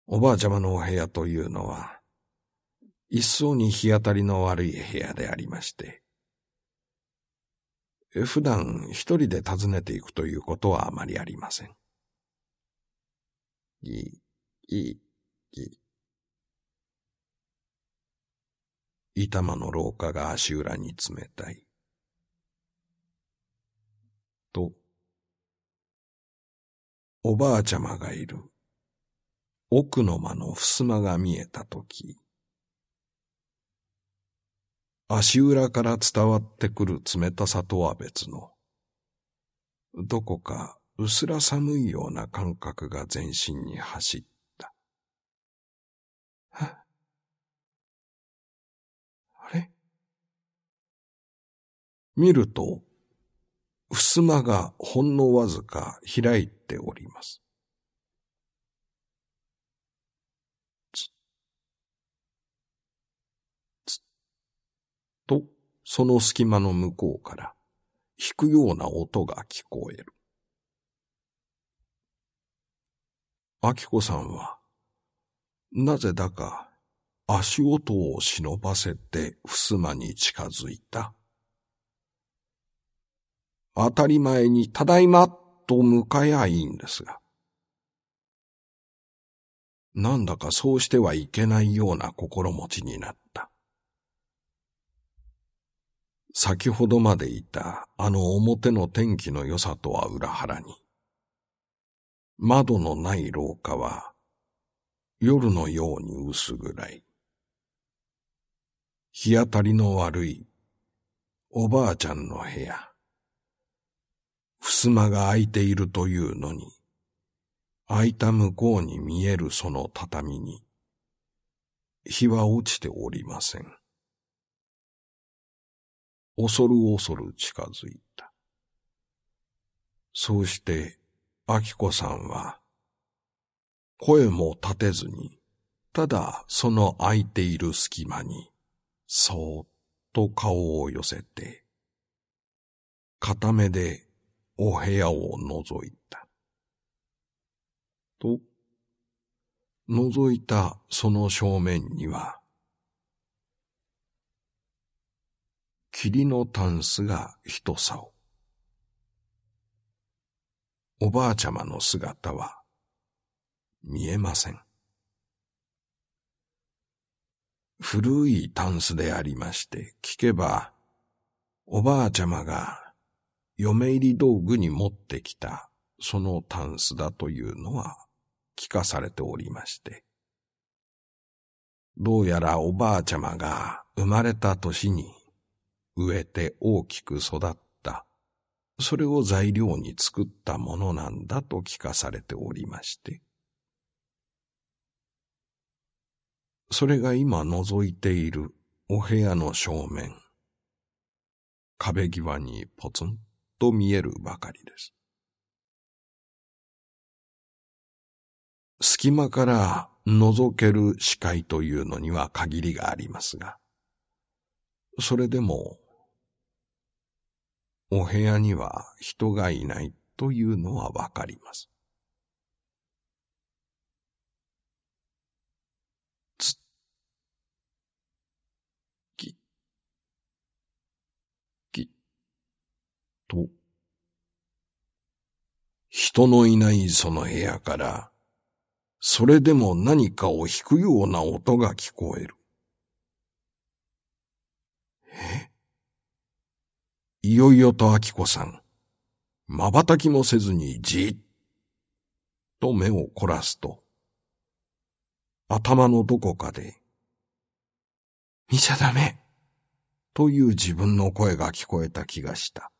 おばあちゃまのお部屋というのは、一層に日当たりの悪い部屋でありまして、普段一人で訪ねていくということはあまりありません。板間の廊下が足裏に冷たい。と、おばあちゃまがいる奥の間の襖が見えたとき、足裏から伝わってくる冷たさとは別の、どこか薄ら寒いような感覚が全身に走った。あれ？見ると、襖がほんのわずか開いております。と、その隙間の向こうから弾くような音が聞こえる。明子さんは、なぜだか足音を忍ばせて襖に近づいた。当たり前にただいまと向かえばいいんですが、なんだかそうしてはいけないような心持ちになった。先ほどまでいたあの表の天気の良さとは裏腹に、窓のない廊下は夜のように薄暗い。日当たりの悪いおばあちゃんの部屋。襖が開いているというのに、開いた向こうに見えるその畳に、日は落ちておりません。恐る恐る近づいた。そうして、明子さんは、声も立てずに、ただその空いている隙間に、そーっと顔を寄せて、片目でお部屋を覗いた。と、覗いたその正面には、霧のタンスが一竿。おばあちゃまの姿は見えません。古いタンスでありまして、聞けば、おばあちゃまが嫁入り道具に持ってきたそのタンスだというのは聞かされておりまして、どうやらおばあちゃまが生まれた年に植えて大きく育った、それを材料に作ったものなんだと聞かされておりまして、それが今覗いているお部屋の正面、壁際にポツンと見えるばかりです。隙間から覗ける視界というのには限りがありますが、それでもお部屋には人がいないというのはわかります。つっききと、人のいないその部屋から、それでも何かを弾くような音が聞こえる。いよいよと明子さん、瞬きもせずにじっと目を凝らすと、頭のどこかで、見ちゃダメという自分の声が聞こえた気がした。